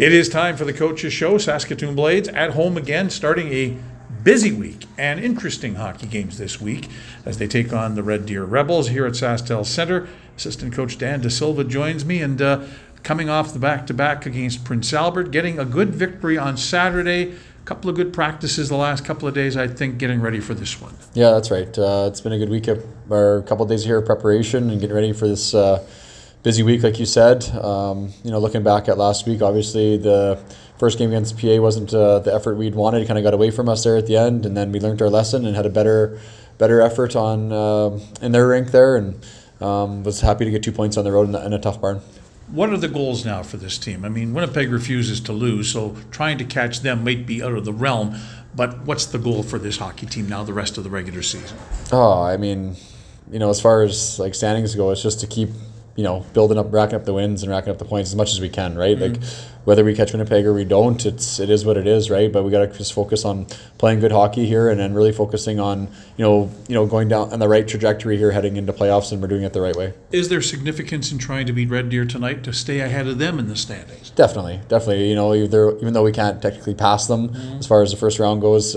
It is time for the Coaches Show. Saskatoon Blades at home again, starting a busy week and interesting hockey games this week as they take on the Red Deer Rebels here at SaskTel Centre. Assistant coach Dan De Silva joins me, and coming off the back-to-back against Prince Albert, getting a good victory on Saturday. A couple of good practices the last couple of days, I think, getting ready for this one. Yeah, that's right. It's been a good week, or a couple of days here of preparation and getting ready for this busy week, like you said. Looking back at last week, obviously the first game against PA wasn't the effort we'd wanted. It kind of got away from us there at the end, and then we learned our lesson and had a better effort on in their rink there, and was happy to get 2 points on the road in a tough barn. What are the goals now for this team? I mean, Winnipeg refuses to lose, so trying to catch them might be out of the realm, but what's the goal for this hockey team now the rest of the regular season? As far as like standings go, it's just to keep building up, racking up the wins and racking up the points as much as we can, right? Mm-hmm. Like whether we catch Winnipeg or we don't, it is what it is, right? But we got to just focus on playing good hockey here, and then really focusing on going down on the right trajectory here, heading into playoffs, and we're doing it the right way. Is there significance in trying to beat Red Deer tonight to stay ahead of them in the standings? Definitely. Even though we can't technically pass them as far as the first round goes,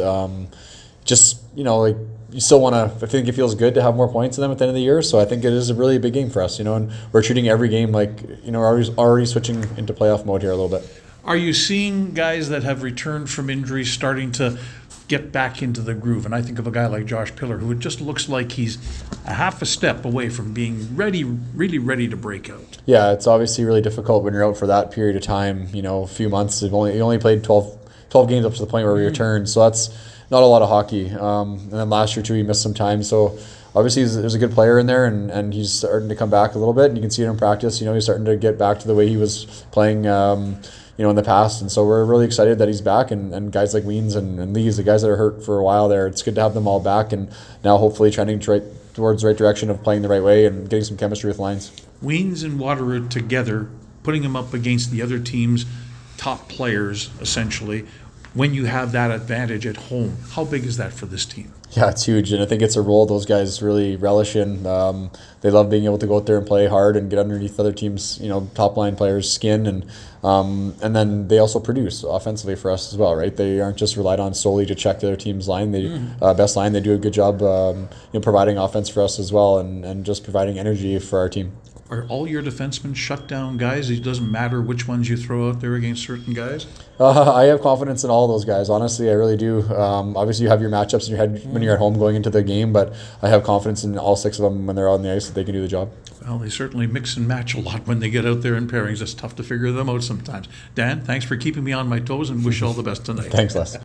you still want to. I think it feels good to have more points than them at the end of the year. So I think it is a really big game for us, and we're treating every game like we're already switching into playoff mode here a little bit. Are you seeing guys that have returned from injuries starting to get back into the groove? And I think of a guy like Josh Pillar, who it just looks like he's a half a step away from being really ready to break out. Yeah, it's obviously really difficult when you're out for that period of time. A few months. You only played 12 games up to the point where we returned. So that's not a lot of hockey. And then last year too, he missed some time. So obviously there's a good player in there, and he's starting to come back a little bit, and you can see it in practice. He's starting to get back to the way he was playing in the past. And so we're really excited that he's back, and guys like Weens and Lees, the guys that are hurt for a while there, it's good to have them all back, and now hopefully trending towards the right direction of playing the right way and getting some chemistry with lines. Weens and Waterroot together, putting them up against the other team's top players, essentially, when you have that advantage at home. How big is that for this team? Yeah, it's huge, and I think it's a role those guys really relish in. They love being able to go out there and play hard and get underneath other teams' top line players' skin, and then they also produce offensively for us as well, right? They aren't just relied on solely to check the other team's line. They best line. They do a good job, providing offense for us as well, and just providing energy for our team. Are all your defensemen shutdown guys? It doesn't matter which ones you throw out there against certain guys? I have confidence in all those guys. Honestly, I really do. Obviously, you have your matchups in your head when you're at home going into the game, but I have confidence in all six of them when they're on the ice that they can do the job. Well, they certainly mix and match a lot when they get out there in pairings. It's tough to figure them out sometimes. Dan, thanks for keeping me on my toes, and wish you all the best tonight. Thanks, Les.